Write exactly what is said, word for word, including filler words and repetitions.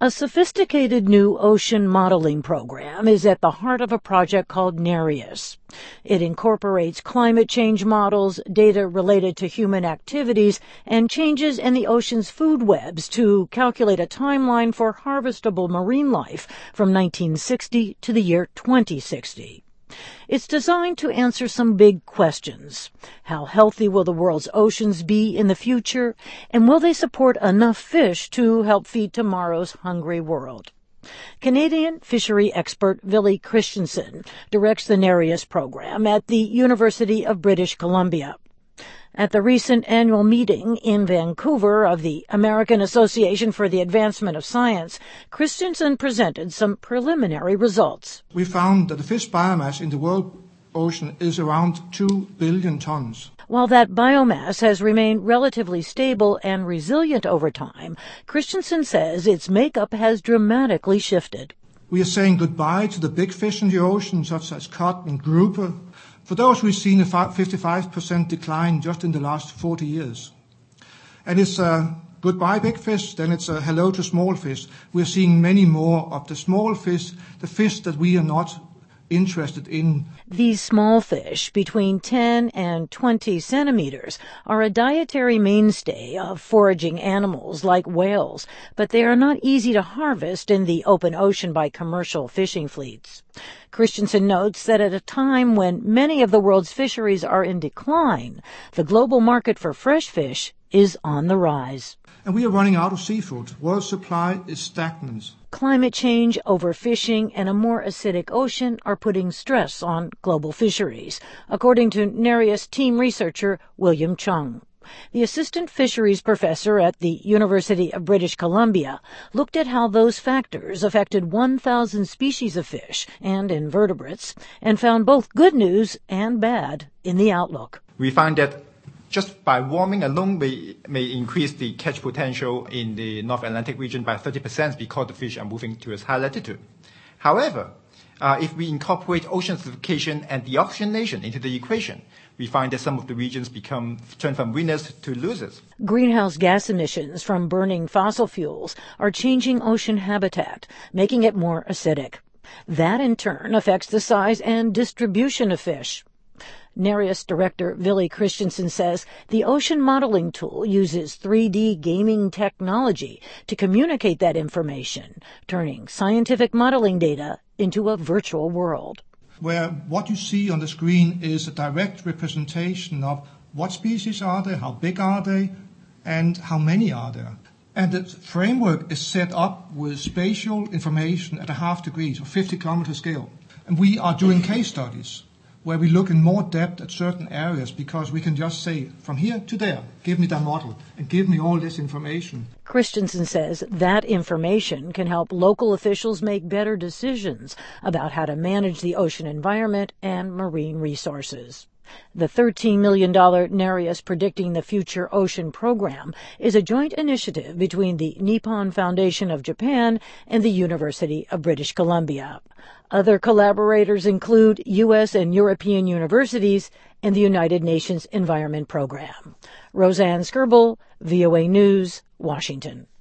A sophisticated new ocean modeling program is at the heart of a project called Nereus. It incorporates climate change models, data related to human activities, and changes in the ocean's food webs to calculate a timeline for harvestable marine life from nineteen sixty to the year twenty sixty. It's designed to answer some big questions. How healthy will the world's oceans be in the future? And will they support enough fish to help feed tomorrow's hungry world? Canadian fishery expert Villy Christensen directs the Nereus program at the University of British Columbia. At the recent annual meeting in Vancouver of the American Association for the Advancement of Science, Christensen presented some preliminary results. We found that the fish biomass in the world ocean is around two billion tons. While that biomass has remained relatively stable and resilient over time, Christensen says its makeup has dramatically shifted. We are saying goodbye to the big fish in the ocean, such as cod and grouper. For those, we've seen a fifty-five percent decline just in the last forty years. And it's a goodbye big fish, then it's a hello to small fish. We're seeing many more of the small fish, the fish that we are not interested in. These small fish, between ten and twenty centimeters, are a dietary mainstay of foraging animals like whales, but they are not easy to harvest in the open ocean by commercial fishing fleets. Christensen notes that at a time when many of the world's fisheries are in decline, the global market for fresh fish is on the rise. And we are running out of seafood. World supply is stagnant. Climate change, overfishing, and a more acidic ocean are putting stress on global fisheries, according to Nereus team researcher William Chung. The assistant fisheries professor at the University of British Columbia looked at how those factors affected one thousand species of fish and invertebrates and found both good news and bad in the outlook. We find that just by warming alone may, may increase the catch potential in the North Atlantic region by thirty percent because the fish are moving towards high latitude. However, uh, if we incorporate ocean acidification and deoxygenation into the equation, we find that some of the regions become turn from winners to losers. Greenhouse gas emissions from burning fossil fuels are changing ocean habitat, making it more acidic. That, in turn, affects the size and distribution of fish. Nereus director Villy Christensen says the ocean modeling tool uses three D gaming technology to communicate that information, turning scientific modeling data into a virtual world. Where what you see on the screen is a direct representation of what species are there, how big are they, and how many are there. And the framework is set up with spatial information at a half degree, so fifty kilometer scale. And we are doing case studies where we look in more depth at certain areas because we can just say, from here to there, give me that model and give me all this information. Christensen says that information can help local officials make better decisions about how to manage the ocean environment and marine resources. The thirteen million dollars Nereus Predicting the Future Ocean program is a joint initiative between the Nippon Foundation of Japan and the University of British Columbia. Other collaborators include U S and European universities and the United Nations Environment Program. Roseanne Skirbel, V O A News, Washington.